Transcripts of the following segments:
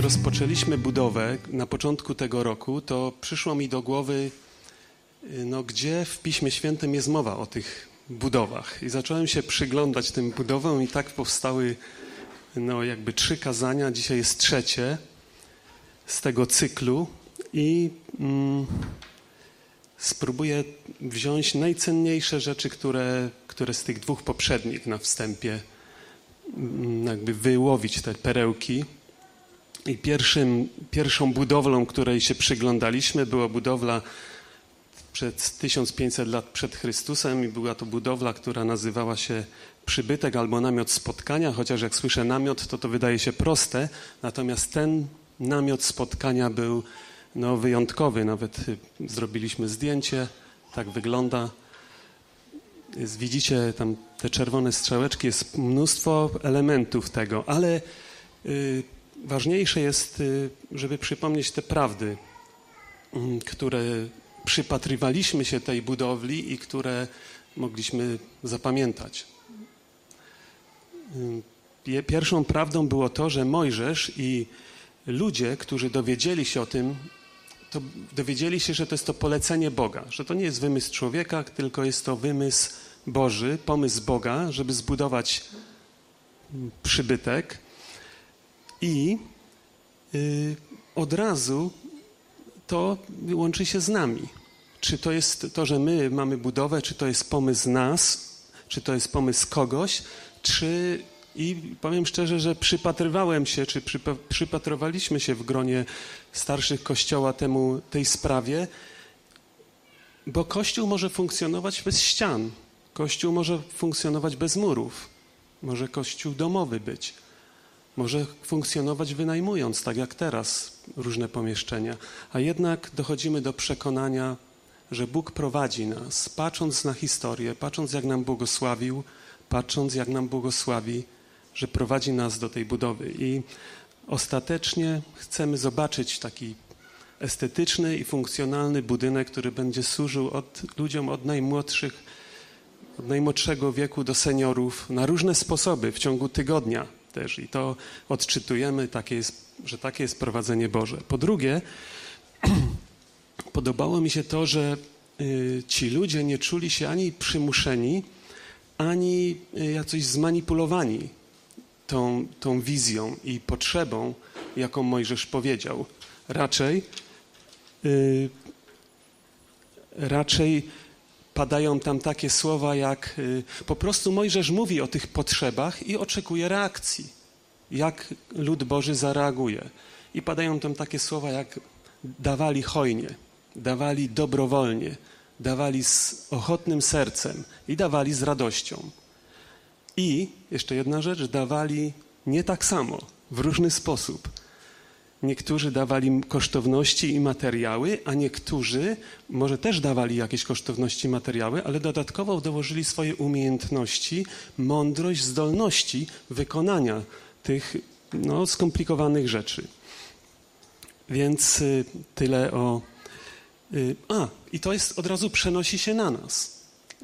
rozpoczęliśmy budowę na początku tego roku, to przyszło mi do głowy, gdzie w Piśmie Świętym jest mowa o tych budowach. I zacząłem się przyglądać tym budowom i tak powstały jakby 3 kazania. Dzisiaj jest 3 z tego cyklu i spróbuję wziąć najcenniejsze rzeczy, które z tych 2 poprzednich na wstępie jakby wyłowić te perełki. I pierwszą budowlą, której się przyglądaliśmy, była budowla przed 1500 lat przed Chrystusem i była to budowla, która nazywała się przybytek albo namiot spotkania, chociaż jak słyszę namiot, to wydaje się proste, natomiast ten namiot spotkania był wyjątkowy. Nawet zrobiliśmy zdjęcie, tak wygląda. Widzicie tam te czerwone strzałeczki, jest mnóstwo elementów tego, ale ważniejsze jest, żeby przypomnieć te prawdy, które przypatrywaliśmy się tej budowli i które mogliśmy zapamiętać. Pierwszą prawdą było to, że Mojżesz i ludzie, którzy dowiedzieli się o tym, to dowiedzieli się, że to jest to polecenie Boga, że to nie jest wymysł człowieka, tylko jest to wymysł Boży, pomysł Boga, żeby zbudować przybytek. I od razu to łączy się z nami. Czy to jest to, że my mamy budowę, czy to jest pomysł nas, czy to jest pomysł kogoś, i powiem szczerze, że przypatrywałem się, czy przypatrowaliśmy się w gronie starszych Kościoła tej sprawie, bo Kościół może funkcjonować bez ścian, Kościół może funkcjonować bez murów, może Kościół domowy być. Może funkcjonować wynajmując, tak jak teraz, różne pomieszczenia. A jednak dochodzimy do przekonania, że Bóg prowadzi nas, patrząc na historię, patrząc jak nam błogosławił, patrząc jak nam błogosławi, że prowadzi nas do tej budowy. I ostatecznie chcemy zobaczyć taki estetyczny i funkcjonalny budynek, który będzie służył ludziom od najmłodszego wieku do seniorów na różne sposoby w ciągu tygodnia też. I to odczytujemy, że takie jest prowadzenie Boże. Po drugie, podobało mi się to, że ci ludzie nie czuli się ani przymuszeni, ani jakoś zmanipulowani tą wizją i potrzebą, jaką Mojżesz powiedział. Raczej padają tam takie słowa jak po prostu Mojżesz mówi o tych potrzebach i oczekuje reakcji, jak lud Boży zareaguje. I padają tam takie słowa jak dawali hojnie, dawali dobrowolnie, dawali z ochotnym sercem i dawali z radością. I jeszcze jedna rzecz, dawali nie tak samo, w różny sposób. Niektórzy dawali kosztowności i materiały, a niektórzy może też dawali jakieś kosztowności i materiały, ale dodatkowo dołożyli swoje umiejętności, mądrość, zdolności wykonania tych skomplikowanych rzeczy. Więc tyle o... I to jest od razu przenosi się na nas,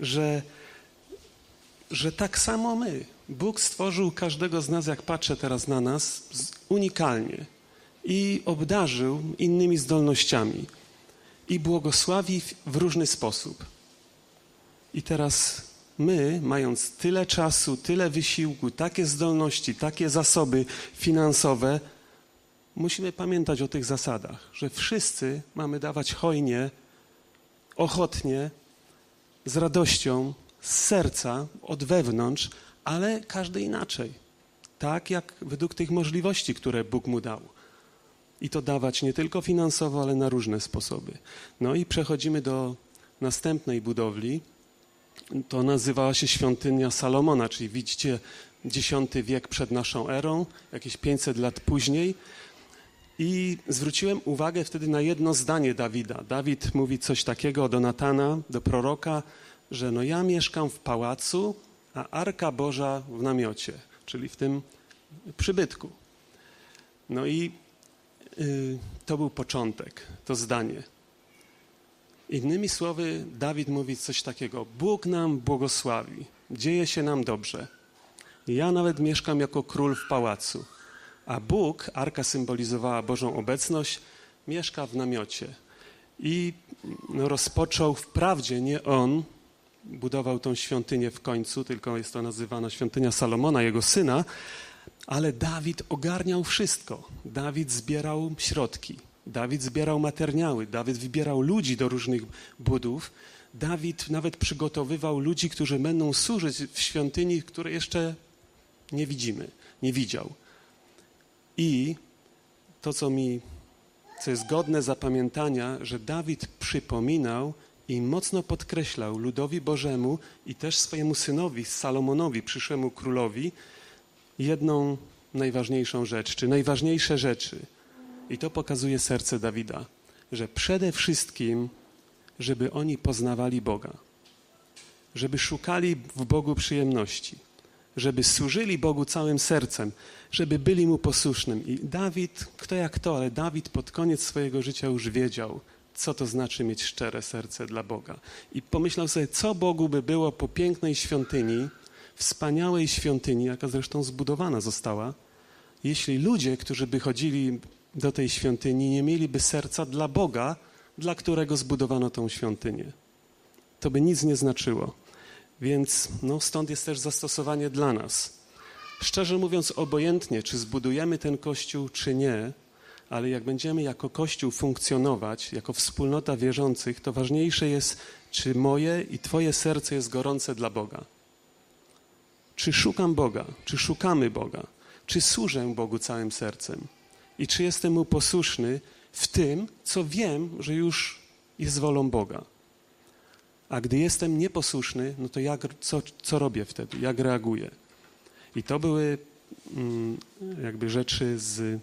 że tak samo my. Bóg stworzył każdego z nas, jak patrzę teraz na nas, unikalnie. I obdarzył innymi zdolnościami i błogosławi w różny sposób. I teraz my, mając tyle czasu, tyle wysiłku, takie zdolności, takie zasoby finansowe, musimy pamiętać o tych zasadach, że wszyscy mamy dawać hojnie, ochotnie, z radością, z serca, od wewnątrz, ale każdy inaczej. Tak jak według tych możliwości, które Bóg mu dał. I to dawać nie tylko finansowo, ale na różne sposoby. I przechodzimy do następnej budowli. To nazywała się Świątynia Salomona, czyli widzicie X wiek przed naszą erą, jakieś 500 lat później. I zwróciłem uwagę wtedy na jedno zdanie Dawida. Dawid mówi coś takiego do Natana, do proroka, że ja mieszkam w pałacu, a Arka Boża w namiocie, czyli w tym przybytku. I to był początek, to zdanie. Innymi słowy, Dawid mówi coś takiego: Bóg nam błogosławi, dzieje się nam dobrze. Ja nawet mieszkam jako król w pałacu, A Bóg, arka symbolizowała Bożą obecność, mieszka w namiocie. I rozpoczął wprawdzie nie on, budował tą świątynię w końcu, tylko jest to nazywana świątynia Salomona, jego syna, ale Dawid ogarniał wszystko. Dawid zbierał środki, Dawid zbierał materiały, Dawid wybierał ludzi do różnych budów. Dawid nawet przygotowywał ludzi, którzy będą służyć w świątyni, której jeszcze nie widzimy, nie widział. I to, co jest godne zapamiętania, że Dawid przypominał i mocno podkreślał ludowi Bożemu i też swojemu synowi, Salomonowi, przyszłemu królowi, jedną najważniejszą rzecz, czy najważniejsze rzeczy. I to pokazuje serce Dawida, że przede wszystkim, żeby oni poznawali Boga, żeby szukali w Bogu przyjemności, żeby służyli Bogu całym sercem, żeby byli Mu posłusznym. I Dawid, kto jak to, ale Dawid pod koniec swojego życia już wiedział, co to znaczy mieć szczere serce dla Boga. I pomyślał sobie, co Bogu by było po pięknej świątyni, wspaniałej świątyni, jaka zresztą zbudowana została, jeśli ludzie, którzy by chodzili do tej świątyni, nie mieliby serca dla Boga, dla którego zbudowano tą świątynię. To by nic nie znaczyło. Więc stąd jest też zastosowanie dla nas. Szczerze mówiąc, obojętnie, czy zbudujemy ten kościół, czy nie, ale jak będziemy jako kościół funkcjonować, jako wspólnota wierzących, to ważniejsze jest, czy moje i Twoje serce jest gorące dla Boga. Czy szukam Boga, czy szukamy Boga, czy służę Bogu całym sercem i czy jestem Mu posłuszny w tym, co wiem, że już jest wolą Boga. A gdy jestem nieposłuszny, no to co robię wtedy? Jak reaguję? I to były jakby rzeczy z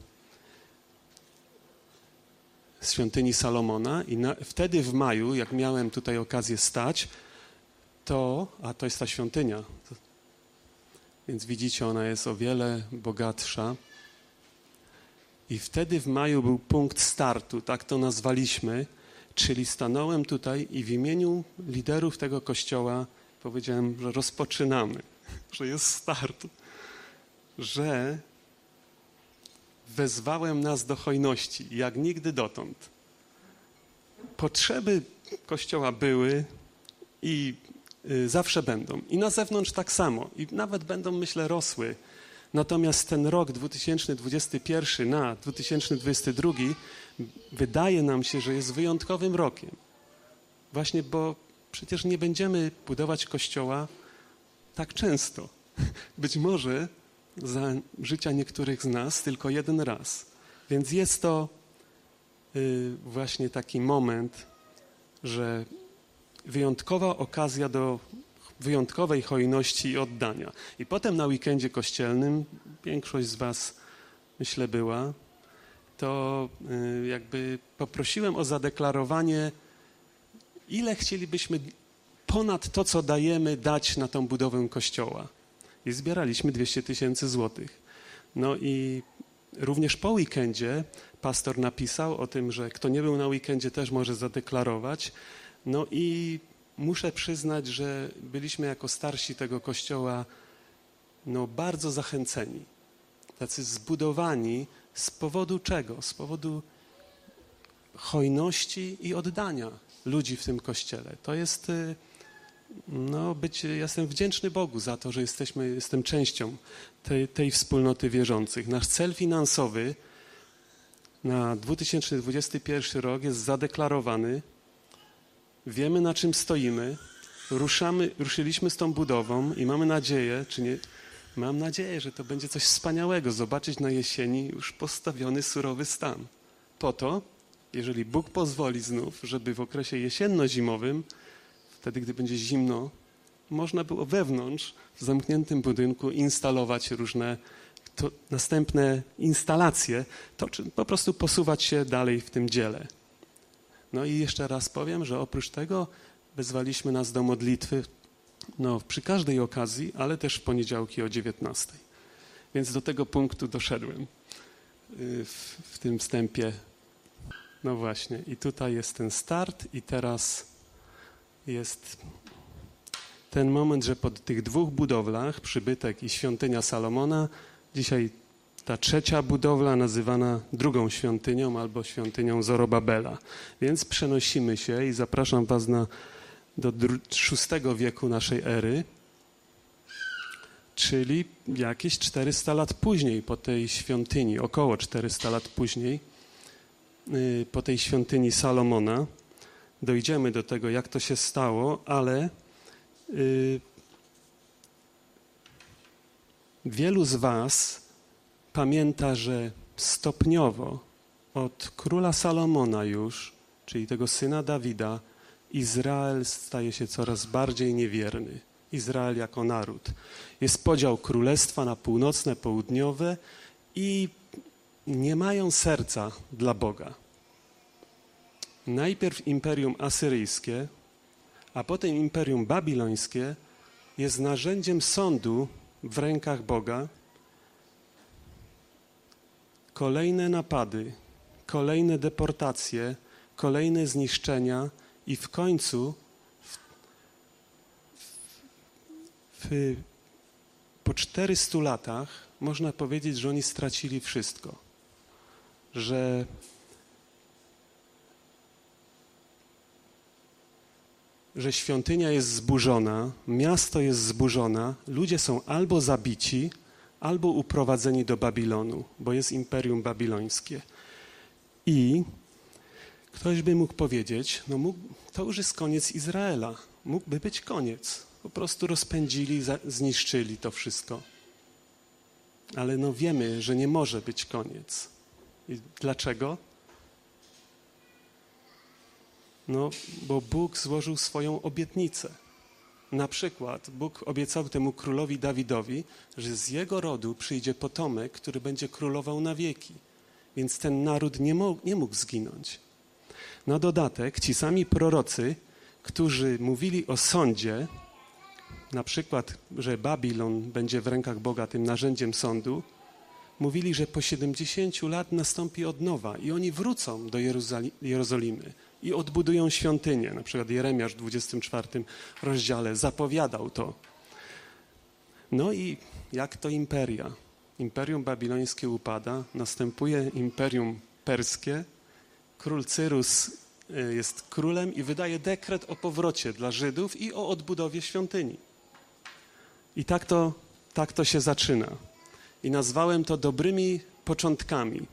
świątyni Salomona i wtedy w maju, jak miałem tutaj okazję stać, to jest ta świątynia. Więc widzicie, ona jest o wiele bogatsza. I wtedy w maju był punkt startu, tak to nazwaliśmy, czyli stanąłem tutaj i w imieniu liderów tego kościoła powiedziałem, że rozpoczynamy, że jest start, że wezwałem nas do hojności, jak nigdy dotąd. Potrzeby Kościoła były i zawsze będą. I na zewnątrz tak samo. I nawet będą, myślę, rosły. Natomiast ten rok 2021 na 2022 wydaje nam się, że jest wyjątkowym rokiem. Właśnie, bo przecież nie będziemy budować Kościoła tak często. Być może za życia niektórych z nas tylko jeden raz. Więc jest to właśnie taki moment, że wyjątkowa okazja do wyjątkowej hojności i oddania. I potem na weekendzie kościelnym, większość z was, myślę, była, to jakby poprosiłem o zadeklarowanie, ile chcielibyśmy ponad to, co dajemy, dać na tą budowę kościoła. I zbieraliśmy 200 000 złotych. No i również po weekendzie pastor napisał o tym, że kto nie był na weekendzie, też może zadeklarować. No i muszę przyznać, że byliśmy jako starsi tego kościoła bardzo zachęceni. Tacy zbudowani z powodu czego? Z powodu hojności i oddania ludzi w tym kościele. To jest, jestem wdzięczny Bogu za to, że jestem częścią tej wspólnoty wierzących. Nasz cel finansowy na 2021 rok jest zadeklarowany. Wiemy, na czym stoimy. Ruszyliśmy z tą budową i mamy nadzieję, mam nadzieję, że to będzie coś wspaniałego, zobaczyć na jesieni już postawiony surowy stan. Po to, jeżeli Bóg pozwoli znów, żeby w okresie jesienno-zimowym, wtedy, gdy będzie zimno, można było wewnątrz, w zamkniętym budynku instalować różne następne instalacje, czy po prostu posuwać się dalej w tym dziele. No i jeszcze raz powiem, że oprócz tego wezwaliśmy nas do modlitwy przy każdej okazji, ale też w poniedziałki o 19:00. Więc do tego punktu doszedłem w tym wstępie. No właśnie, i tutaj jest ten start i teraz jest ten moment, że po tych dwóch budowlach, przybytek i świątynia Salomona, dzisiaj Ta trzecia budowla nazywana drugą świątynią albo świątynią Zorobabela. Więc przenosimy się i zapraszam was do VI wieku naszej ery, czyli jakieś 400 lat później po tej świątyni, około 400 lat później, po tej świątyni Salomona. Dojdziemy do tego, jak to się stało, ale wielu z was pamięta, że stopniowo od króla Salomona już, czyli tego syna Dawida, Izrael staje się coraz bardziej niewierny. Izrael jako naród. Jest podział królestwa na północne, południowe i nie mają serca dla Boga. Najpierw Imperium Asyryjskie, a potem Imperium Babilońskie jest narzędziem sądu w rękach Boga. Kolejne napady, kolejne deportacje, kolejne zniszczenia i w końcu po 400 latach można powiedzieć, że oni stracili wszystko. Że świątynia jest zburzona, miasto jest zburzone, ludzie są albo zabici, albo uprowadzeni do Babilonu, bo jest Imperium Babilońskie. I ktoś by mógł powiedzieć, to już jest koniec Izraela. Mógłby być koniec. Po prostu rozpędzili, zniszczyli to wszystko. Ale wiemy, że nie może być koniec. I dlaczego? Bo Bóg złożył swoją obietnicę. Na przykład Bóg obiecał temu królowi Dawidowi, że z jego rodu przyjdzie potomek, który będzie królował na wieki. Więc ten naród nie mógł zginąć. Na dodatek ci sami prorocy, którzy mówili o sądzie, na przykład, że Babilon będzie w rękach Boga tym narzędziem sądu, mówili, że po 70 lat nastąpi odnowa i oni wrócą do Jerozolimy i odbudują świątynię. Na przykład Jeremiasz w 24 rozdziale zapowiadał to. I jak to imperia? Imperium babilońskie upada, następuje Imperium perskie, król Cyrus jest królem i wydaje dekret o powrocie dla Żydów i o odbudowie świątyni. I tak to się zaczyna. I nazwałem to dobrymi początkami.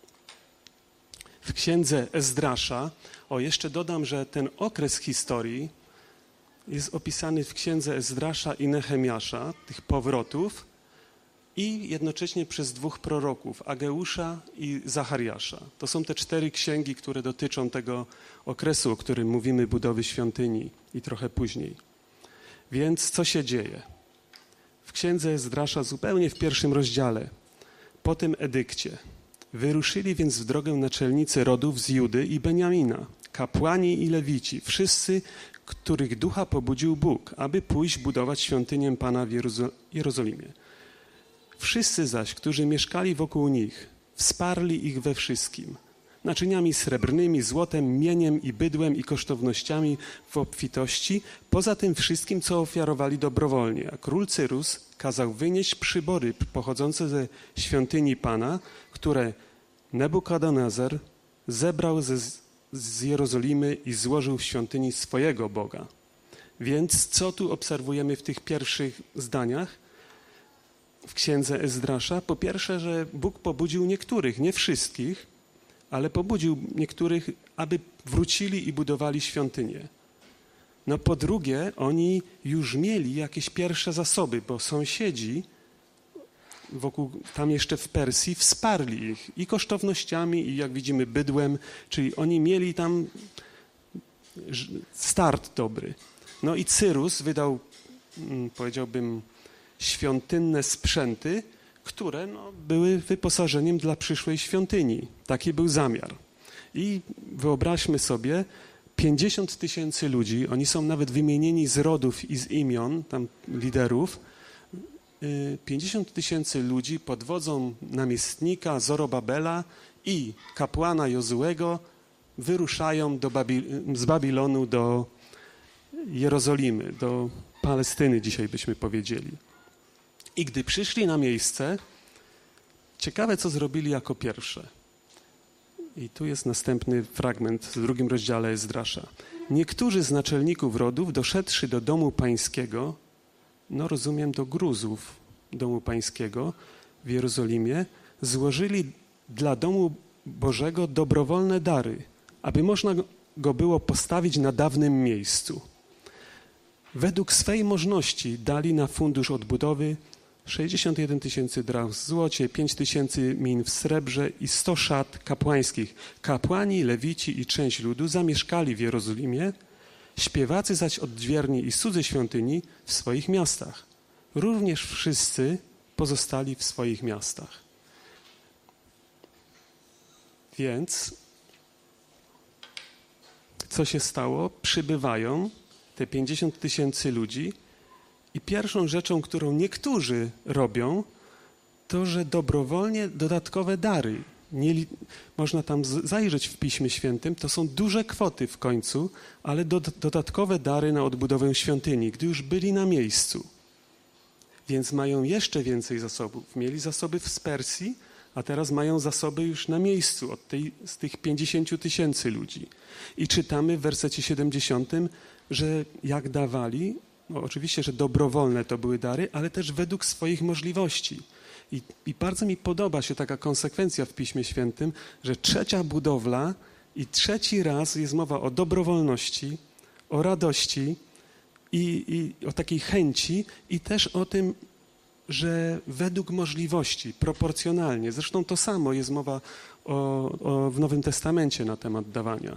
W księdze Ezdrasza, jeszcze dodam, że ten okres historii jest opisany w księdze Ezdrasza i Nehemiasza, tych powrotów, i jednocześnie przez 2 proroków, Ageusza i Zachariasza. To są te 4 księgi, które dotyczą tego okresu, o którym mówimy, budowy świątyni i trochę później. Więc co się dzieje? W księdze Ezdrasza, zupełnie w 1 rozdziale, po tym edykcie, wyruszyli więc w drogę naczelnicy rodów z Judy i Beniamina, kapłani i lewici, wszyscy, których ducha pobudził Bóg, aby pójść budować świątynię Pana w Jerozolimie. Wszyscy zaś, którzy mieszkali wokół nich, wsparli ich we wszystkim, naczyniami srebrnymi, złotem, mieniem i bydłem i kosztownościami w obfitości, poza tym wszystkim, co ofiarowali dobrowolnie. A król Cyrus kazał wynieść przybory pochodzące ze świątyni Pana, które Nebukadnezar zebrał z Jerozolimy i złożył w świątyni swojego Boga. Więc co tu obserwujemy w tych pierwszych zdaniach w księdze Ezdrasza? Po pierwsze, że Bóg pobudził niektórych, nie wszystkich, ale pobudził niektórych, aby wrócili i budowali świątynię. Po drugie, oni już mieli jakieś pierwsze zasoby, bo sąsiedzi wokół, tam jeszcze w Persji, wsparli ich i kosztownościami, i jak widzimy bydłem, czyli oni mieli tam start dobry. I Cyrus wydał, powiedziałbym, świątynne sprzęty, które były wyposażeniem dla przyszłej świątyni. Taki był zamiar. I wyobraźmy sobie, 50 000 ludzi, oni są nawet wymienieni z rodów i z imion, tam liderów, 50 000 ludzi pod wodzą namiestnika Zorobabela i kapłana Jozuego wyruszają z Babilonu do Jerozolimy, do Palestyny, dzisiaj byśmy powiedzieli. I gdy przyszli na miejsce, Ciekawe, co zrobili jako pierwsze. I tu jest następny fragment w 2 rozdziale Ezdrasza. Niektórzy z naczelników rodów, doszedłszy do domu pańskiego, no rozumiem, do gruzów domu pańskiego w Jerozolimie, złożyli dla domu Bożego dobrowolne dary, aby można go było postawić na dawnym miejscu. Według swej możności dali na fundusz odbudowy 61 000 drachm w złocie, 5 000 min w srebrze i 100 szat kapłańskich. Kapłani, lewici i część ludu zamieszkali w Jerozolimie, śpiewacy zaś odźwierni i cudzy świątyni w swoich miastach. Również wszyscy pozostali w swoich miastach. Więc co się stało? Przybywają te 50 000 ludzi i pierwszą rzeczą, którą niektórzy robią, to, że dobrowolnie dodatkowe dary, można tam zajrzeć w Piśmie Świętym, to są duże kwoty w końcu, ale dodatkowe dary na odbudowę świątyni, gdy już byli na miejscu. Więc mają jeszcze więcej zasobów. Mieli zasoby w Persji, a teraz mają zasoby już na miejscu z tych 50 000 ludzi. I czytamy w wersecie 70, że jak dawali, no oczywiście, że dobrowolne to były dary, ale też według swoich możliwości. I bardzo mi podoba się taka konsekwencja w Piśmie Świętym, że trzecia budowla i trzeci raz jest mowa o dobrowolności, o radości i o takiej chęci i też o tym, że według możliwości, proporcjonalnie. Zresztą to samo jest mowa w Nowym Testamencie na temat dawania.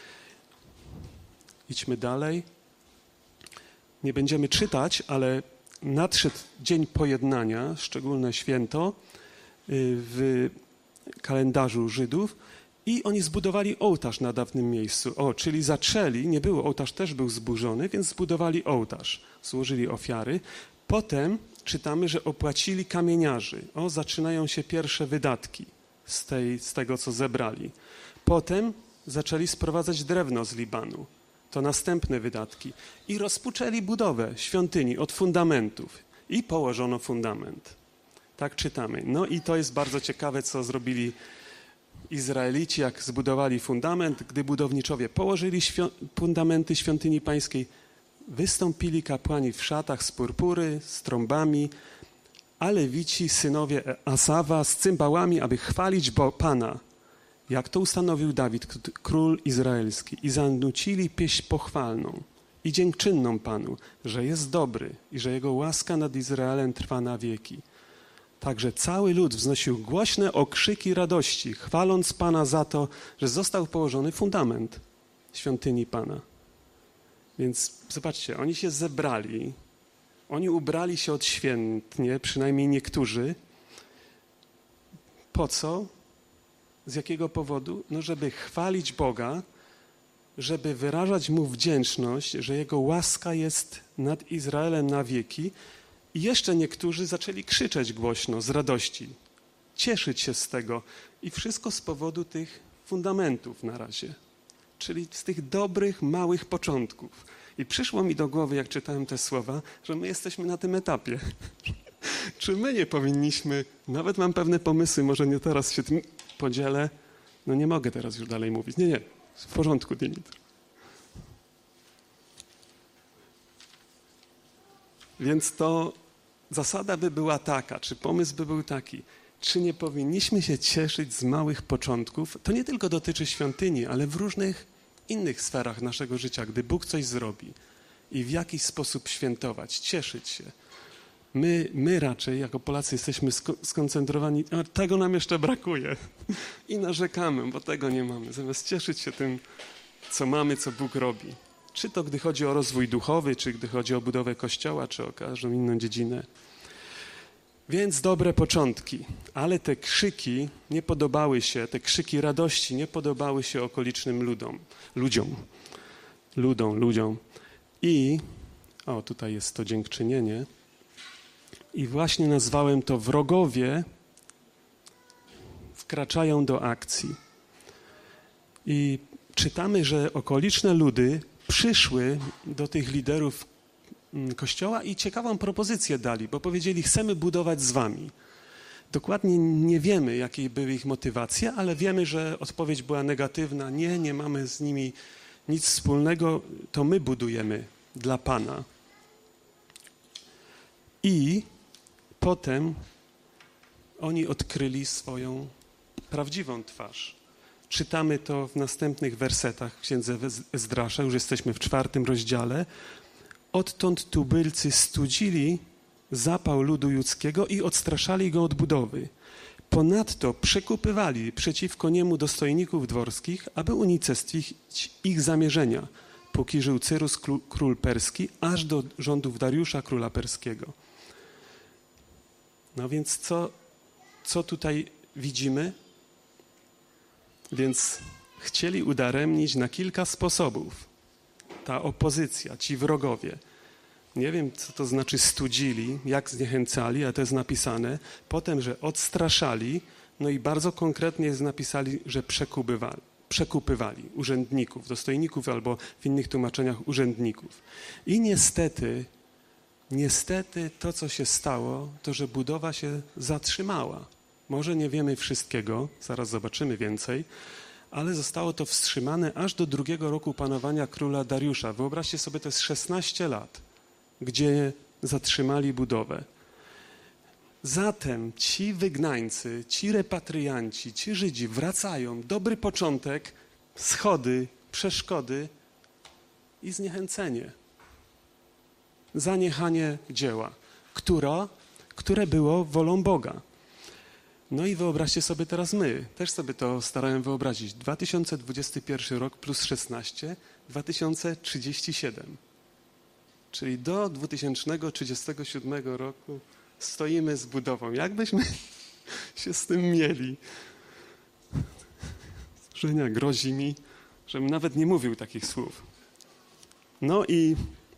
Idźmy dalej. Nie będziemy czytać, ale nadszedł Dzień Pojednania, szczególne święto w kalendarzu Żydów i oni zbudowali ołtarz na dawnym miejscu. Czyli zaczęli, ołtarz też był zburzony, więc zbudowali ołtarz, złożyli ofiary. Potem czytamy, że opłacili kamieniarzy. Zaczynają się pierwsze wydatki z tego, co zebrali. Potem zaczęli sprowadzać drewno z Libanu. To następne wydatki. I rozpoczęli budowę świątyni od fundamentów. I położono fundament. Tak czytamy. No i to jest bardzo ciekawe, co zrobili Izraelici, jak zbudowali fundament. Gdy budowniczowie położyli fundamenty świątyni pańskiej, wystąpili kapłani w szatach z purpury, z trąbami, a lewici, synowie Asawa, z cymbałami, aby chwalić Pana, jak to ustanowił Dawid, król izraelski, i zanucili pieśń pochwalną i dziękczynną Panu, że jest dobry i że Jego łaska nad Izraelem trwa na wieki. Także cały lud wznosił głośne okrzyki radości, chwaląc Pana za to, że został położony fundament świątyni Pana. Więc zobaczcie, oni się zebrali, oni ubrali się odświętnie, przynajmniej niektórzy. Po co? Z jakiego powodu? No, żeby chwalić Boga, żeby wyrażać Mu wdzięczność, że Jego łaska jest nad Izraelem na wieki. I jeszcze niektórzy zaczęli krzyczeć głośno z radości, cieszyć się z tego. I wszystko z powodu tych fundamentów na razie, czyli z tych dobrych, małych początków. I przyszło mi do głowy, jak czytałem te słowa, że my jesteśmy na tym etapie. Czy my nie powinniśmy, nawet mam pewne pomysły, może nie teraz się tym podzielę, no nie mogę teraz już dalej mówić. Nie, w porządku, Dimitr. Więc to zasada by była taka, czy pomysł by był taki, czy nie powinniśmy się cieszyć z małych początków? To nie tylko dotyczy świątyni, ale w różnych innych sferach naszego życia, gdy Bóg coś zrobi i w jakiś sposób świętować, cieszyć się. My raczej, jako Polacy, jesteśmy skoncentrowani, a tego nam jeszcze brakuje i narzekamy, bo tego nie mamy, zamiast cieszyć się tym, co mamy, co Bóg robi. Czy to gdy chodzi o rozwój duchowy, czy gdy chodzi o budowę kościoła, czy o każdą inną dziedzinę. Więc dobre początki, ale te krzyki nie podobały się, te krzyki radości nie podobały się okolicznym ludziom. I, tutaj jest to dziękczynienie, i właśnie nazwałem to wrogowie wkraczają do akcji. I czytamy, że okoliczne ludy przyszły do tych liderów Kościoła i ciekawą propozycję dali, bo powiedzieli, chcemy budować z wami. Dokładnie nie wiemy, jakie były ich motywacje, ale wiemy, że odpowiedź była negatywna. Nie mamy z nimi nic wspólnego, to my budujemy dla Pana. I potem oni odkryli swoją prawdziwą twarz. Czytamy to w następnych wersetach w księdze Ezdrasza, już jesteśmy w 4 rozdziale. Odtąd tubylcy studzili zapał ludu judzkiego i odstraszali go od budowy. Ponadto przekupywali przeciwko niemu dostojników dworskich, aby unicestwić ich zamierzenia, póki żył Cyrus, król perski, aż do rządów Dariusza, króla perskiego. No więc co tutaj widzimy? Więc chcieli udaremnić na kilka sposobów. Ta opozycja, ci wrogowie. Nie wiem, co to znaczy studzili, jak zniechęcali, ale to jest napisane. Potem, że odstraszali, no i bardzo konkretnie jest napisali, że przekupywali urzędników, dostojników albo w innych tłumaczeniach urzędników. I niestety to, co się stało, to, że budowa się zatrzymała. Może nie wiemy wszystkiego, zaraz zobaczymy więcej, ale zostało to wstrzymane aż do 2 roku panowania króla Dariusza. Wyobraźcie sobie, to jest 16 lat, gdzie zatrzymali budowę. Zatem ci wygnańcy, ci repatrianci, ci Żydzi wracają, dobry początek, schody, przeszkody i zniechęcenie. Zaniechanie dzieła, które było wolą Boga. No i wyobraźcie sobie teraz my, też sobie to starałem wyobrazić, 2021 rok plus 16, 2037. Czyli do 2037 roku stoimy z budową. Jak byśmy się z tym mieli? Żenia grozi mi, żebym nawet nie mówił takich słów. No i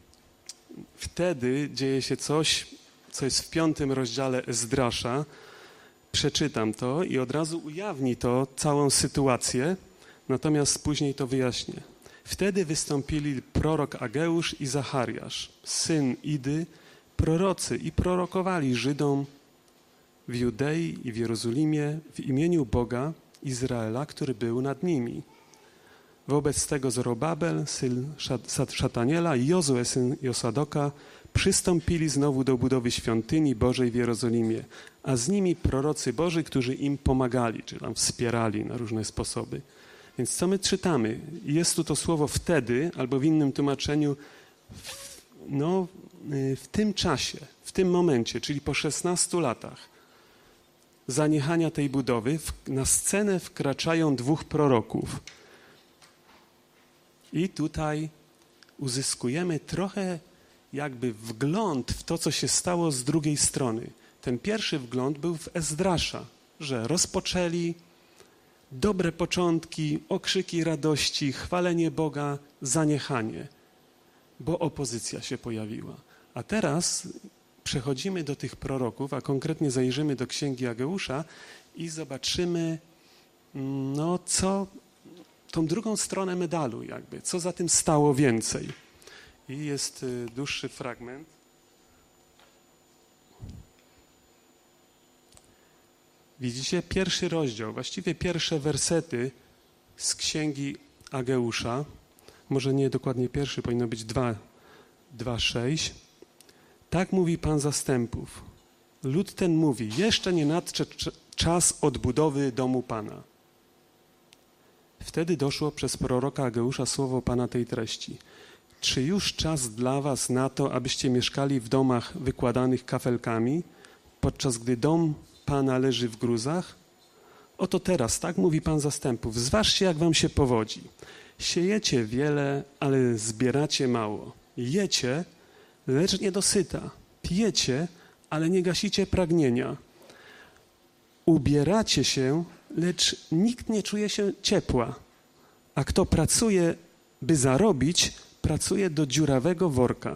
wtedy dzieje się coś, co jest w 5 rozdziale Ezdrasza. Przeczytam to i od razu ujawni to całą sytuację, natomiast później to wyjaśnię. Wtedy wystąpili prorok Ageusz i Zachariasz, syn Idy, prorocy i prorokowali Żydom w Judei i w Jerozolimie w imieniu Boga Izraela, który był nad nimi. Wobec tego Zorobabel, syn Szataniela i Jozue, syn Josadoka, przystąpili znowu do budowy świątyni Bożej w Jerozolimie, a z nimi prorocy Boży, którzy im pomagali, czy tam wspierali na różne sposoby. Więc co my czytamy? Jest tu to słowo wtedy, albo w innym tłumaczeniu, w tym czasie, w tym momencie, czyli po 16 latach zaniechania tej budowy, na scenę wkraczają 2 proroków. I tutaj uzyskujemy trochę jakby wgląd w to, co się stało z drugiej strony. Ten pierwszy wgląd był w Ezdrasza, że rozpoczęli dobre początki, okrzyki radości, chwalenie Boga, zaniechanie, bo opozycja się pojawiła. A teraz przechodzimy do tych proroków, a konkretnie zajrzymy do księgi Ageusza i zobaczymy, tą drugą stronę medalu jakby, co za tym stało więcej. I jest dłuższy fragment. Widzicie? 1 rozdział, właściwie pierwsze wersety z księgi Ageusza, może nie dokładnie pierwszy, powinno być 2:6. Tak mówi Pan zastępów. Lud ten mówi, jeszcze nie nadszedł czas odbudowy domu Pana. Wtedy doszło przez proroka Ageusza słowo Pana tej treści. Czy już czas dla was na to, abyście mieszkali w domach wykładanych kafelkami, podczas gdy dom Pana leży w gruzach? Oto teraz, tak mówi Pan zastępów, zważcie, jak wam się powodzi. Siejecie wiele, ale zbieracie mało. Jecie, lecz nie dosyta. Pijecie, ale nie gasicie pragnienia. Ubieracie się, lecz nikt nie czuje się ciepła. A kto pracuje, by zarobić, pracuje do dziurawego worka.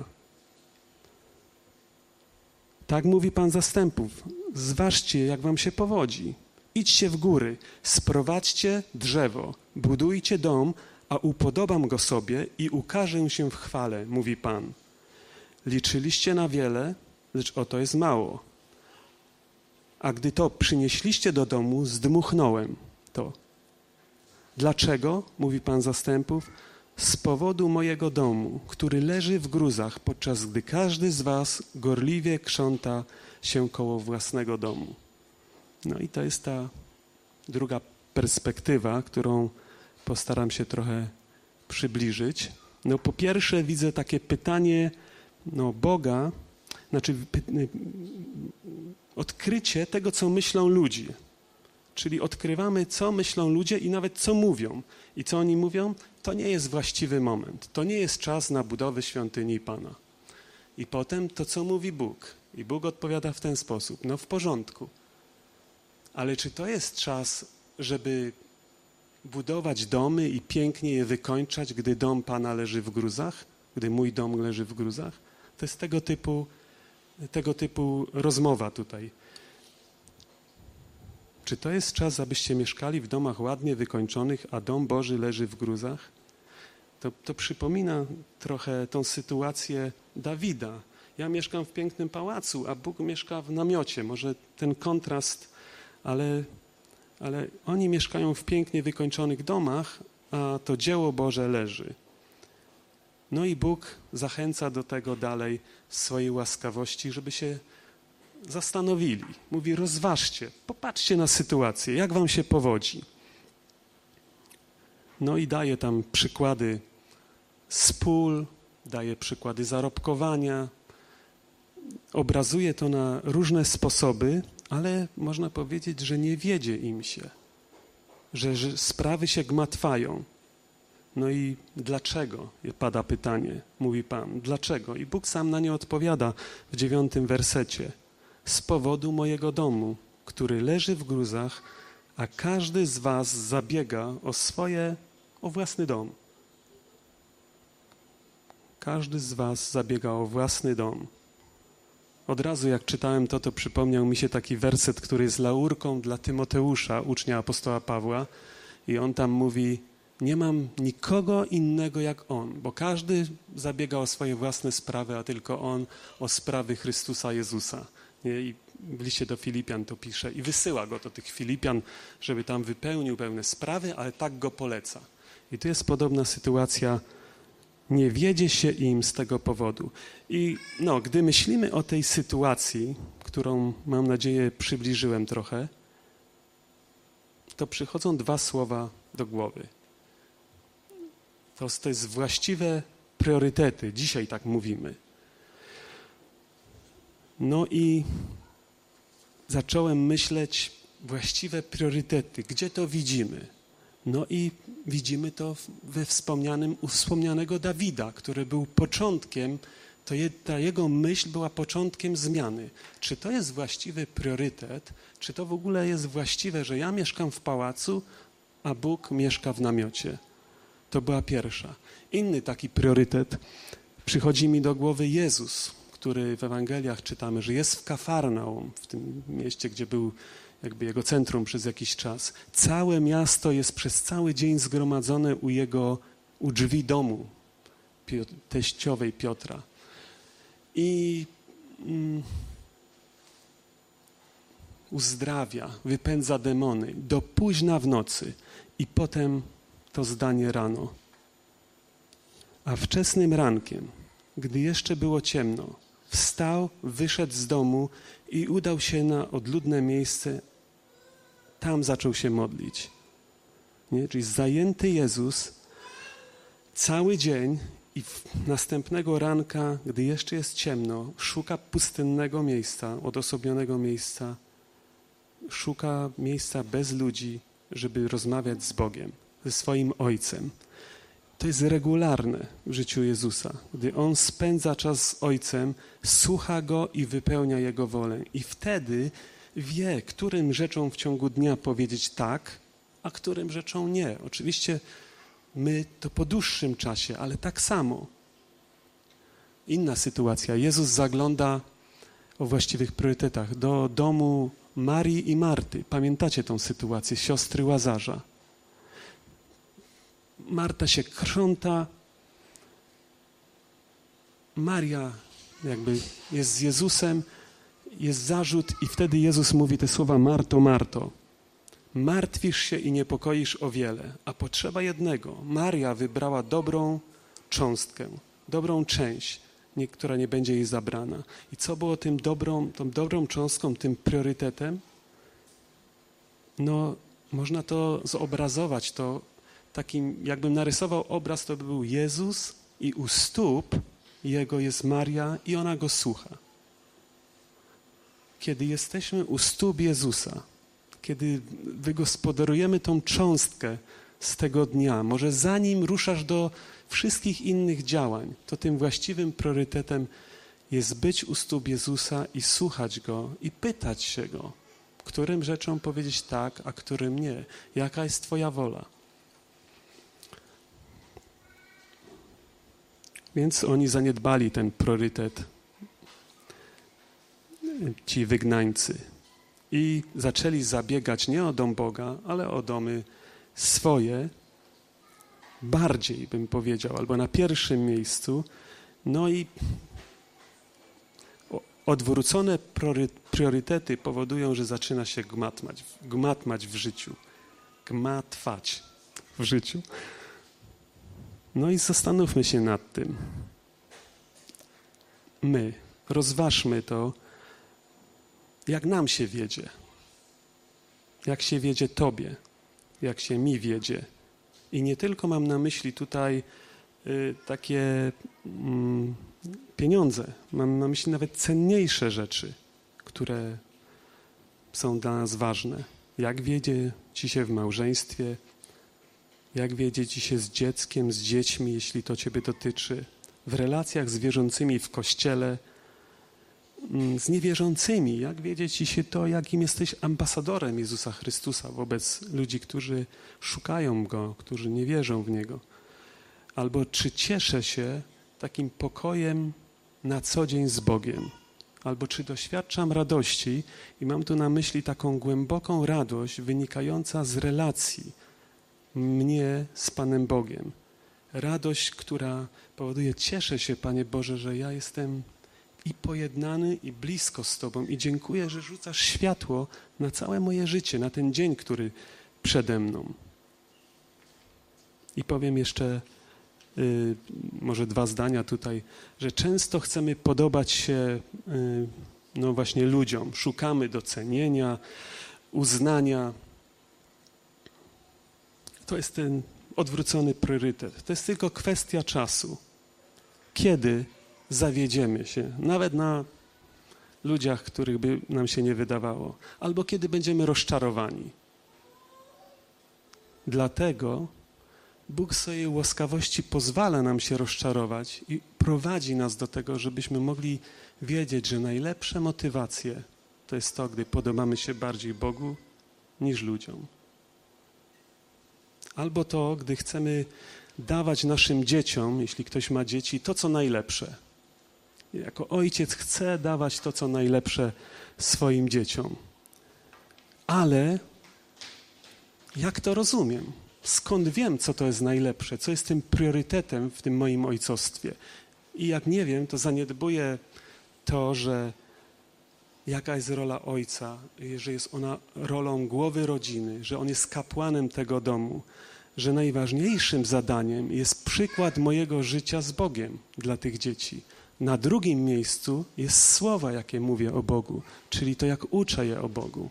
Tak mówi Pan zastępów. Zważcie, jak wam się powodzi. Idźcie w góry, sprowadźcie drzewo, budujcie dom, a upodobam go sobie i ukażę się w chwale, mówi Pan. Liczyliście na wiele, lecz oto jest mało. a gdy to przynieśliście do domu, zdmuchnąłem to. Dlaczego? Mówi Pan zastępów. Z powodu mojego domu, który leży w gruzach, podczas gdy każdy z was gorliwie krząta się koło własnego domu. No i to jest ta druga perspektywa, którą postaram się trochę przybliżyć. No po pierwsze widzę takie pytanie Boga, znaczy odkrycie tego, co myślą ludzie. Czyli odkrywamy, co myślą ludzie i nawet co mówią. I co oni mówią? To nie jest właściwy moment. To nie jest czas na budowę świątyni Pana. I potem to, co mówi Bóg. I Bóg odpowiada w ten sposób. No w porządku. Ale czy to jest czas, żeby budować domy i pięknie je wykończać, gdy dom Pana leży w gruzach? Gdy mój dom leży w gruzach? To jest tego typu rozmowa tutaj. Czy to jest czas, abyście mieszkali w domach ładnie wykończonych, a dom Boży leży w gruzach? To przypomina trochę tą sytuację Dawida. Ja mieszkam w pięknym pałacu, a Bóg mieszka w namiocie. Może ten kontrast, ale oni mieszkają w pięknie wykończonych domach, a to dzieło Boże leży. No i Bóg zachęca do tego dalej z swojej łaskawości, żeby się zastanowili. Mówi, rozważcie, popatrzcie na sytuację, jak wam się powodzi. No i daje tam przykłady z pól, daje przykłady zarobkowania. Obrazuje to na różne sposoby, ale można powiedzieć, że nie wiedzie im się, że sprawy się gmatwają. No i dlaczego? Pada pytanie, mówi Pan. Dlaczego? I Bóg sam na nie odpowiada w 9 wersecie. Z powodu mojego domu, który leży w gruzach, a każdy z was zabiega o własny dom. Każdy z was zabiega o własny dom. Od razu jak czytałem to przypomniał mi się taki werset, który jest laurką dla Tymoteusza, ucznia apostoła Pawła. I on tam mówi, nie mam nikogo innego jak on, bo każdy zabiega o swoje własne sprawy, a tylko on o sprawy Chrystusa Jezusa. Nie? I w liście do Filipian to pisze i wysyła go do tych Filipian, żeby tam wypełnił pełne sprawy, ale tak go poleca. I tu jest podobna sytuacja. Nie wiedzie się im z tego powodu. I gdy myślimy o tej sytuacji, którą mam nadzieję przybliżyłem trochę, to przychodzą 2 słowa do głowy. To jest właściwe priorytety. Dzisiaj tak mówimy. No i zacząłem myśleć właściwe priorytety. Gdzie to widzimy? No i widzimy to we wspomnianego Dawida, który był początkiem, ta jego myśl była początkiem zmiany. Czy to jest właściwy priorytet? Czy to w ogóle jest właściwe, że ja mieszkam w pałacu, a Bóg mieszka w namiocie? To była pierwsza. Inny taki priorytet przychodzi mi do głowy Jezus, który w Ewangeliach czytamy, że jest w Kafarnaum, w tym mieście, gdzie był jakby jego centrum przez jakiś czas. Całe miasto jest przez cały dzień zgromadzone u drzwi domu teściowej Piotra. I uzdrawia, wypędza demony do późna w nocy i potem to zdanie rano. A wczesnym rankiem, gdy jeszcze było ciemno, wstał, wyszedł z domu i udał się na odludne miejsce. Tam zaczął się modlić. Nie? Czyli zajęty Jezus cały dzień i następnego ranka, gdy jeszcze jest ciemno, szuka pustynnego miejsca, odosobnionego miejsca, szuka miejsca bez ludzi, żeby rozmawiać z Bogiem, ze swoim Ojcem. To jest regularne w życiu Jezusa. Gdy On spędza czas z Ojcem, słucha Go i wypełnia Jego wolę. I wtedy wie, którym rzeczom w ciągu dnia powiedzieć tak, a którym rzeczom nie. Oczywiście my to po dłuższym czasie, ale tak samo. Inna sytuacja. Jezus zagląda o właściwych priorytetach do domu Marii i Marty. Pamiętacie tą sytuację? Siostry Łazarza. Marta się krząta. Maria jakby jest z Jezusem jest zarzut i wtedy Jezus mówi te słowa: Marto, Marto, martwisz się i niepokoisz o wiele, a potrzeba jednego. Maria wybrała dobrą cząstkę, dobrą część, która nie będzie jej zabrana. I co było tą dobrą cząstką, tym priorytetem? No, można to zobrazować, to takim, jakbym narysował obraz, to by był Jezus i u stóp Jego jest Maria i ona Go słucha. Kiedy jesteśmy u stóp Jezusa, kiedy wygospodarujemy tą cząstkę z tego dnia, może zanim ruszasz do wszystkich innych działań, to tym właściwym priorytetem jest być u stóp Jezusa i słuchać Go i pytać się Go, którym rzeczom powiedzieć tak, a którym nie. Jaka jest Twoja wola? Więc oni zaniedbali ten priorytet, ci wygnańcy, i zaczęli zabiegać nie o dom Boga, ale o domy swoje, bardziej bym powiedział, albo na pierwszym miejscu. No i odwrócone priorytety powodują, że zaczyna się gmatwać w życiu. Gmatwać w życiu. No i zastanówmy się nad tym. My rozważmy to, jak nam się wiedzie. Jak się wiedzie Tobie. Jak się mi wiedzie. I nie tylko mam na myśli tutaj takie pieniądze. Mam na myśli nawet cenniejsze rzeczy, które są dla nas ważne. Jak wiedzie Ci się w małżeństwie, jak wiedzie Ci się z dzieckiem, z dziećmi, jeśli to Ciebie dotyczy, w relacjach z wierzącymi w Kościele, z niewierzącymi, jak wiedzie Ci się to, jakim jesteś ambasadorem Jezusa Chrystusa wobec ludzi, którzy szukają Go, którzy nie wierzą w Niego. Albo czy cieszę się takim pokojem na co dzień z Bogiem, albo czy doświadczam radości i mam tu na myśli taką głęboką radość wynikająca z relacji mnie z Panem Bogiem. Radość, która powoduje: cieszę się, Panie Boże, że ja jestem i pojednany, i blisko z Tobą i dziękuję, że rzucasz światło na całe moje życie, na ten dzień, który przede mną. I powiem jeszcze może 2 zdania tutaj, że często chcemy podobać się no właśnie ludziom. Szukamy docenienia, uznania. To jest ten odwrócony priorytet. To jest tylko kwestia czasu. Kiedy zawiedziemy się, nawet na ludziach, których by nam się nie wydawało, albo kiedy będziemy rozczarowani. Dlatego Bóg w swojej łaskawości pozwala nam się rozczarować i prowadzi nas do tego, żebyśmy mogli wiedzieć, że najlepsze motywacje to jest to, gdy podobamy się bardziej Bogu niż ludziom. Albo to, gdy chcemy dawać naszym dzieciom, jeśli ktoś ma dzieci, to, co najlepsze. Jako ojciec chcę dawać to, co najlepsze swoim dzieciom. Ale jak to rozumiem? Skąd wiem, co to jest najlepsze? Co jest tym priorytetem w tym moim ojcostwie? I jak nie wiem, to zaniedbuję to, że jaka jest rola ojca, że jest ona rolą głowy rodziny, że on jest kapłanem tego domu, że najważniejszym zadaniem jest przykład mojego życia z Bogiem dla tych dzieci. Na drugim miejscu jest słowa, jakie mówię o Bogu, czyli to, jak uczę je o Bogu.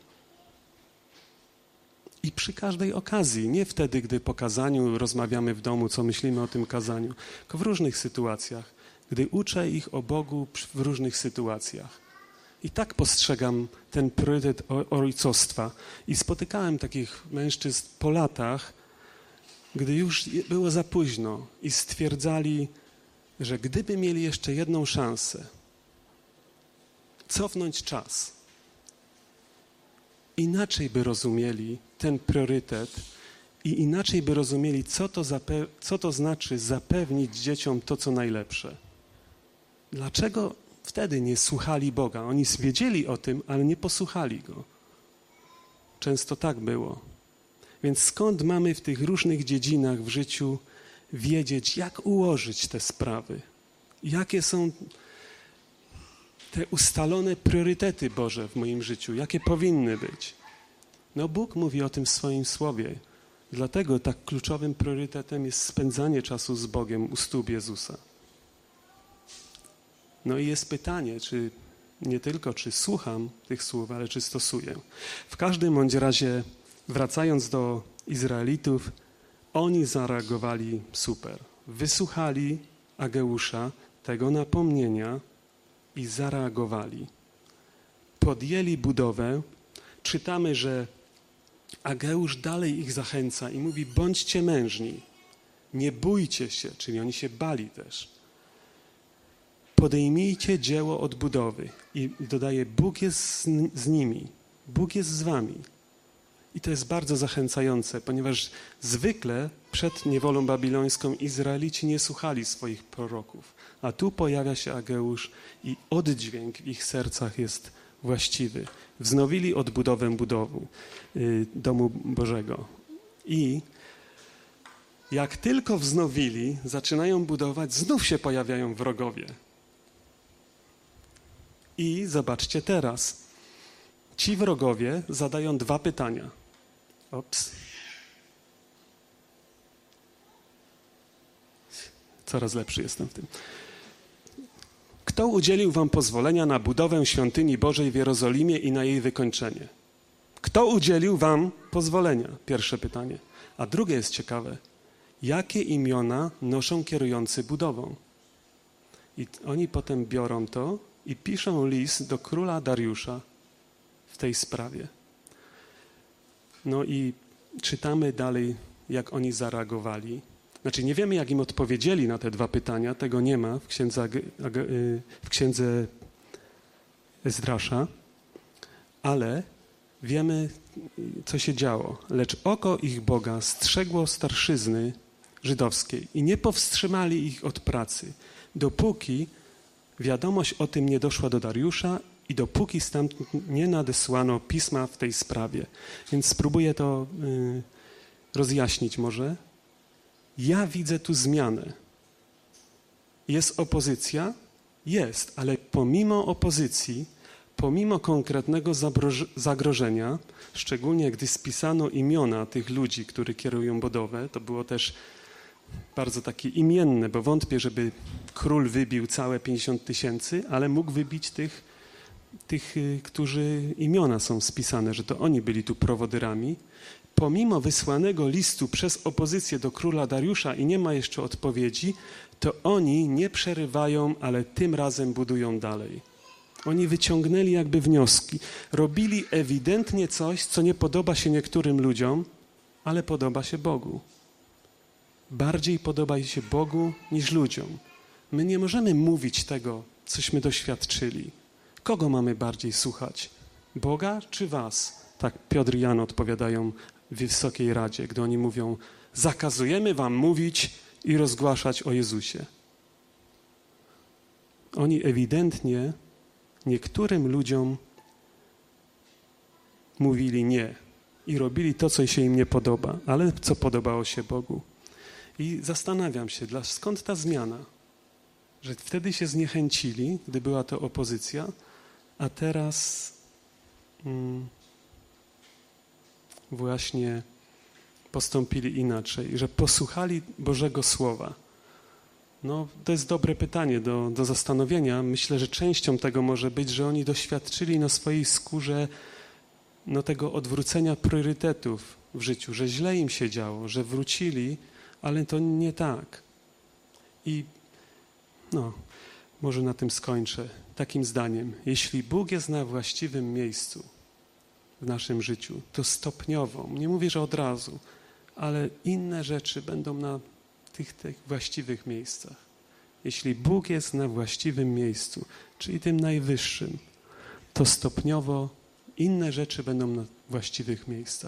I przy każdej okazji, nie wtedy, gdy po kazaniu rozmawiamy w domu, co myślimy o tym kazaniu, tylko w różnych sytuacjach, gdy uczę ich o Bogu w różnych sytuacjach. I tak postrzegam ten priorytet ojcostwa. I spotykałem takich mężczyzn po latach, gdy już było za późno i stwierdzali, że gdyby mieli jeszcze jedną szansę, cofnąć czas, inaczej by rozumieli ten priorytet i inaczej by rozumieli, co to znaczy zapewnić dzieciom to, co najlepsze. Dlaczego wtedy nie słuchali Boga? Oni wiedzieli o tym, ale nie posłuchali Go. Często tak było. Więc skąd mamy w tych różnych dziedzinach w życiu wiedzieć, jak ułożyć te sprawy? Jakie są te ustalone priorytety Boże w moim życiu, jakie powinny być. No Bóg mówi o tym w swoim słowie. Dlatego tak kluczowym priorytetem jest spędzanie czasu z Bogiem u stóp Jezusa. No i jest pytanie, czy nie tylko czy słucham tych słów, ale czy stosuję. W każdym bądź razie, wracając do Izraelitów, oni zareagowali super. Wysłuchali Ageusza, tego napomnienia i zareagowali. Podjęli budowę. Czytamy, że Ageusz dalej ich zachęca i mówi: bądźcie mężni, nie bójcie się, czyli oni się bali też. Podejmijcie dzieło odbudowy. I dodaje: Bóg jest z nimi, Bóg jest z wami. I to jest bardzo zachęcające, ponieważ zwykle przed niewolą babilońską Izraelici nie słuchali swoich proroków, a tu pojawia się Ageusz i oddźwięk w ich sercach jest właściwy. Wznowili odbudowę domu Bożego. I jak tylko wznowili, zaczynają budować, znów się pojawiają wrogowie. I zobaczcie teraz, ci wrogowie zadają 2 pytania. Coraz lepszy jestem w tym. Kto udzielił wam pozwolenia na budowę świątyni Bożej w Jerozolimie i na jej wykończenie? Kto udzielił wam pozwolenia? Pierwsze pytanie. A drugie jest ciekawe. Jakie imiona noszą kierujący budową? I oni potem biorą to i piszą list do króla Dariusza w tej sprawie. No i czytamy dalej, jak oni zareagowali. Znaczy nie wiemy, jak im odpowiedzieli na te 2 pytania, tego nie ma w księdze Ezdrasza, ale wiemy, co się działo. Lecz oko ich Boga strzegło starszyzny żydowskiej i nie powstrzymali ich od pracy, dopóki wiadomość o tym nie doszła do Dariusza i dopóki stamtąd nie nadesłano pisma w tej sprawie. Więc spróbuję to rozjaśnić może. Ja widzę tu zmianę. Jest opozycja? Jest, ale pomimo opozycji, pomimo konkretnego zagrożenia, szczególnie gdy spisano imiona tych ludzi, którzy kierują budowę, to było też bardzo takie imienne, bo wątpię, żeby król wybił całe 50 000, ale mógł wybić tych, którzy imiona są spisane, że to oni byli tu prowodyrami. Pomimo wysłanego listu przez opozycję do króla Dariusza i nie ma jeszcze odpowiedzi, to oni nie przerywają, ale tym razem budują dalej. Oni wyciągnęli jakby wnioski. Robili ewidentnie coś, co nie podoba się niektórym ludziom, ale podoba się Bogu. Bardziej podoba się Bogu niż ludziom. My nie możemy mówić tego, cośmy doświadczyli. Kogo mamy bardziej słuchać? Boga czy was? Tak Piotr i Jan odpowiadają w Wysokiej Radzie, gdy oni mówią: zakazujemy wam mówić i rozgłaszać o Jezusie. Oni ewidentnie niektórym ludziom mówili nie i robili to, co się im nie podoba, ale co podobało się Bogu. I zastanawiam się, skąd ta zmiana? Że wtedy się zniechęcili, gdy była to opozycja, a teraz właśnie postąpili inaczej, że posłuchali Bożego Słowa. No, to jest dobre pytanie do zastanowienia. Myślę, że częścią tego może być, że oni doświadczyli na swojej skórze tego odwrócenia priorytetów w życiu, że źle im się działo, że wrócili, ale to nie tak. I może na tym skończę takim zdaniem. Jeśli Bóg jest na właściwym miejscu w naszym życiu, to stopniowo, nie mówię, że od razu, ale inne rzeczy będą na tych właściwych miejscach. Jeśli Bóg jest na właściwym miejscu, czyli tym najwyższym, to stopniowo inne rzeczy będą na właściwych miejscach.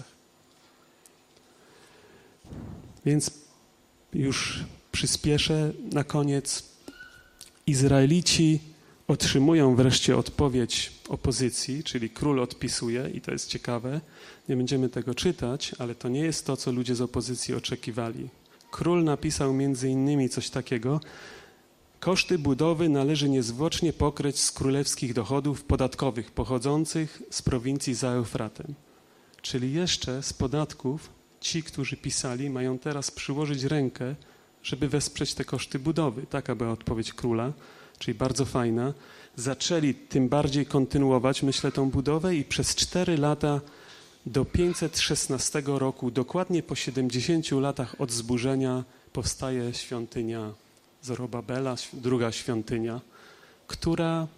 Więc już przyspieszę na koniec. Izraelici otrzymują wreszcie odpowiedź opozycji, czyli król odpisuje i to jest ciekawe. Nie będziemy tego czytać, ale to nie jest to, co ludzie z opozycji oczekiwali. Król napisał między innymi coś takiego: Koszty budowy należy niezwłocznie pokryć z królewskich dochodów podatkowych pochodzących z prowincji za Eufratem. Czyli jeszcze z podatków ci, którzy pisali, mają teraz przyłożyć rękę, żeby wesprzeć te koszty budowy. Taka była odpowiedź króla, czyli bardzo fajna. Zaczęli tym bardziej kontynuować, myślę, tą budowę i przez 4 lata do 516 roku, dokładnie po 70 latach od zburzenia, powstaje świątynia Zorobabela, druga świątynia, która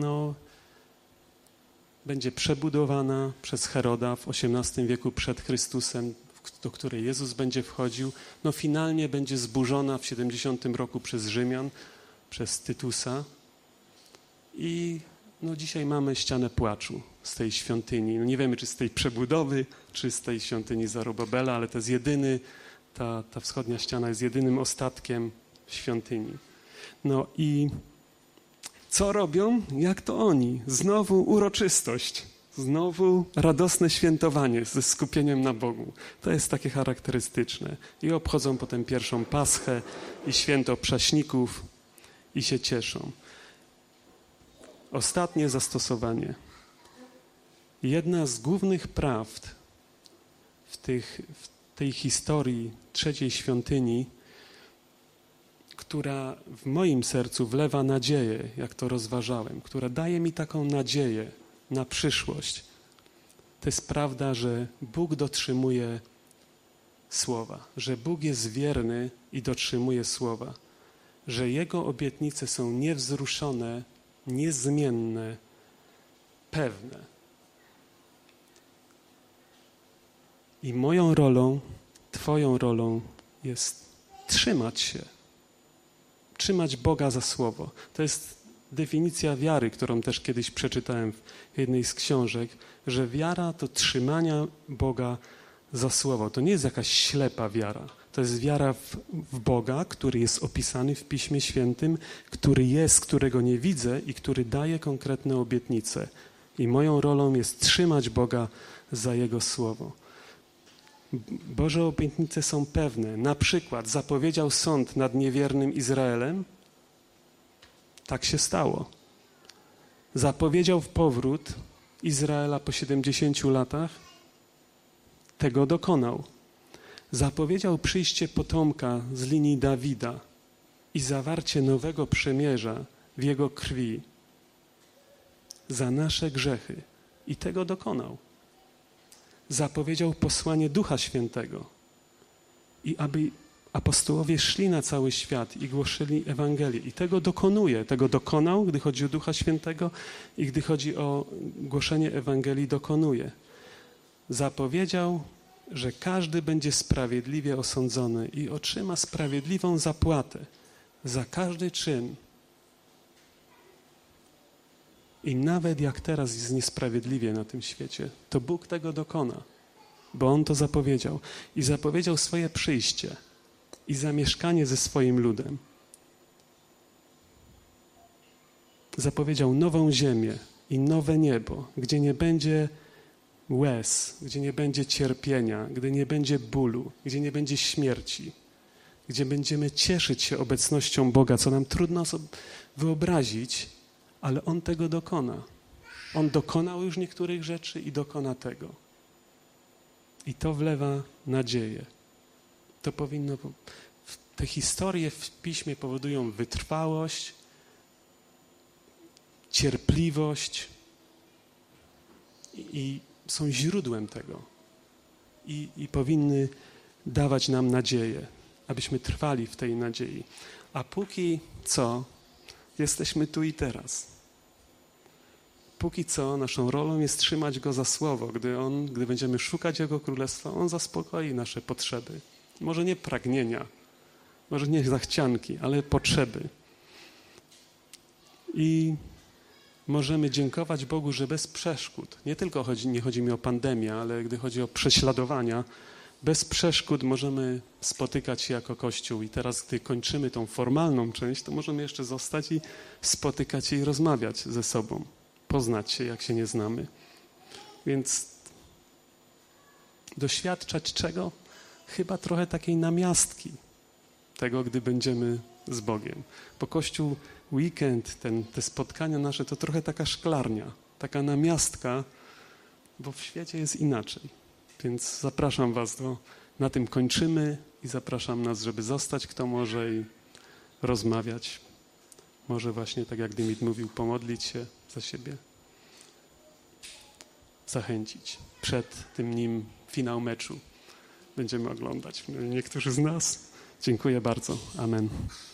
będzie przebudowana przez Heroda w XVIII wieku przed Chrystusem, do której Jezus będzie wchodził. Finalnie będzie zburzona w 70 roku przez Rzymian, przez Tytusa. I dzisiaj mamy ścianę płaczu z tej świątyni. Nie wiemy, czy z tej przebudowy, czy z tej świątyni Zorobabela, ale to jest ta wschodnia ściana jest jedynym ostatkiem świątyni. I co robią? Jak to oni? Znowu uroczystość, znowu radosne świętowanie ze skupieniem na Bogu. To jest takie charakterystyczne. I obchodzą potem pierwszą Paschę i święto Prześników i się cieszą. Ostatnie zastosowanie. Jedna z głównych prawd w tej historii trzeciej świątyni, która w moim sercu wlewa nadzieję, jak to rozważałem, która daje mi taką nadzieję na przyszłość, to jest prawda, że Bóg dotrzymuje słowa, że Bóg jest wierny i dotrzymuje słowa, że Jego obietnice są niewzruszone, niezmienne, pewne. I moją rolą, Twoją rolą jest trzymać się, trzymać Boga za słowo. To jest definicja wiary, którą też kiedyś przeczytałem w jednej z książek, że wiara to trzymania Boga za słowo. To nie jest jakaś ślepa wiara. To jest wiara w Boga, który jest opisany w Piśmie Świętym, który jest, którego nie widzę i który daje konkretne obietnice. I moją rolą jest trzymać Boga za Jego słowo. Boże obietnice są pewne. Na przykład zapowiedział sąd nad niewiernym Izraelem. Tak się stało. Zapowiedział powrót Izraela po 70 latach. Tego dokonał. Zapowiedział przyjście potomka z linii Dawida i zawarcie nowego przymierza w jego krwi za nasze grzechy. I tego dokonał. Zapowiedział posłanie Ducha Świętego i aby apostołowie szli na cały świat i głosili Ewangelię. I tego dokonuje. Tego dokonał, gdy chodzi o Ducha Świętego i gdy chodzi o głoszenie Ewangelii, dokonuje. Zapowiedział, że każdy będzie sprawiedliwie osądzony i otrzyma sprawiedliwą zapłatę za każdy czyn. I nawet jak teraz jest niesprawiedliwie na tym świecie, to Bóg tego dokona, bo On to zapowiedział. I zapowiedział swoje przyjście i zamieszkanie ze swoim ludem. Zapowiedział nową ziemię i nowe niebo, gdzie nie będzie łez, gdzie nie będzie cierpienia, gdzie nie będzie bólu, gdzie nie będzie śmierci, gdzie będziemy cieszyć się obecnością Boga, co nam trudno sobie wyobrazić, ale On tego dokona. On dokonał już niektórych rzeczy i dokona tego. I to wlewa nadzieję. To powinno... Te historie w Piśmie powodują wytrwałość, cierpliwość i są źródłem tego. I powinny dawać nam nadzieję, abyśmy trwali w tej nadziei. A póki co, jesteśmy tu i teraz. Póki co naszą rolą jest trzymać Go za słowo. Gdy będziemy szukać Jego Królestwa, On zaspokoi nasze potrzeby. Może nie pragnienia, może nie zachcianki, ale potrzeby. I możemy dziękować Bogu, że bez przeszkód, nie tylko nie chodzi mi o pandemię, ale gdy chodzi o prześladowania, bez przeszkód możemy spotykać się jako Kościół. I teraz, gdy kończymy tą formalną część, to możemy jeszcze zostać i spotykać się i rozmawiać ze sobą. Poznać się, jak się nie znamy. Więc doświadczać czego? Chyba trochę takiej namiastki tego, gdy będziemy z Bogiem. Bo Kościół, weekend, te spotkania nasze to trochę taka szklarnia, taka namiastka, bo w świecie jest inaczej. Więc zapraszam was, na tym kończymy i zapraszam nas, żeby zostać, kto może, i rozmawiać. Może właśnie, tak jak Dymit mówił, pomodlić się za siebie. Zachęcić. Przed tym, nim finał meczu będziemy oglądać. Niektórzy z nas. Dziękuję bardzo. Amen.